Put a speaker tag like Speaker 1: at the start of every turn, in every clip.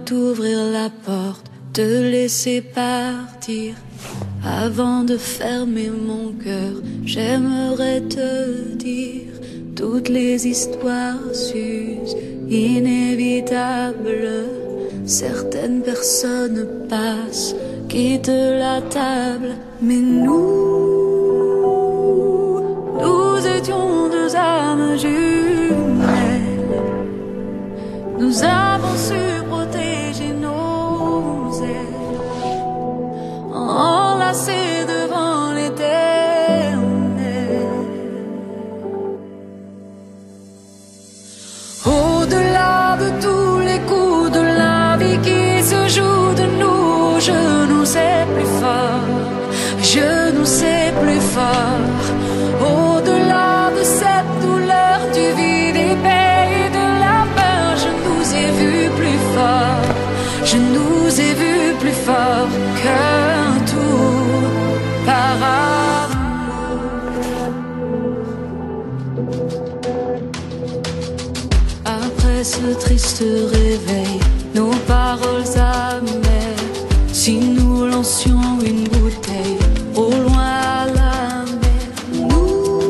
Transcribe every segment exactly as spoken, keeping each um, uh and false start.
Speaker 1: t'ouvrir la porte, te laisser partir. Avant de fermer mon cœur, j'aimerais te dire toutes les histoires s'usent, inévitables. Certaines personnes passent, quittent la table, mais nous, nous étions deux âmes jumelles. Nous avons su protéger nos ailes, enlacés devant l'éternel. Au-delà de tous les coups de la vie qui se jouent de nous, je nous sais plus fort, je nous sais plus fort. Au-delà de cette douleur du vide épais et de la peur, je nous ai vus plus fort, je nous ai vus plus fort qu'un tour par amour. Après ce triste réveil, nos paroles amères, si nous lancions une bouteille au loin à la mer, nous,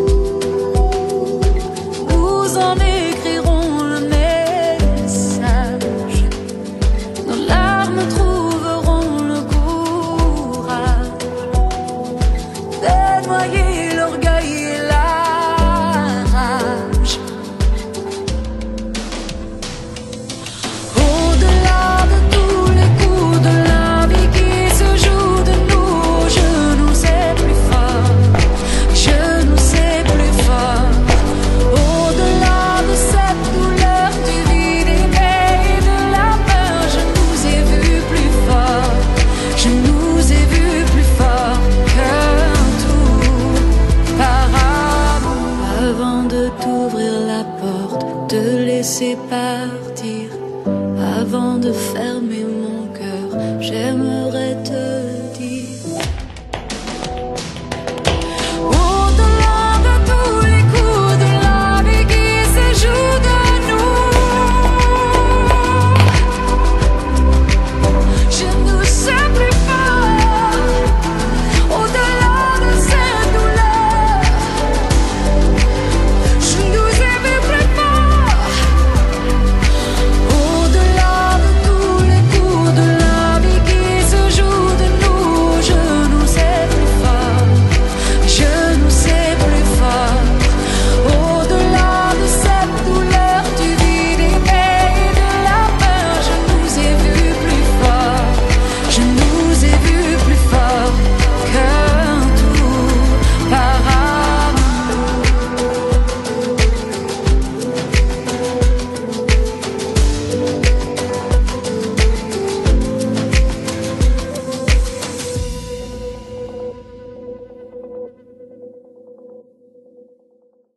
Speaker 1: nous en écrirons le message. Nos larmes trouveront le courage de noyer l'orgueil et la rage. Au-delà de tous les coups de la vie qui se jouent de nous, je nous sais plus fort, je nous sais plus fort. Au-delà de cette douleur du vide épais et de la peur, je nous ai vus plus fort, je nous ai vus plus fort qu'un tour par amour. Avant de t'ouvrir la porte, te laisser partir.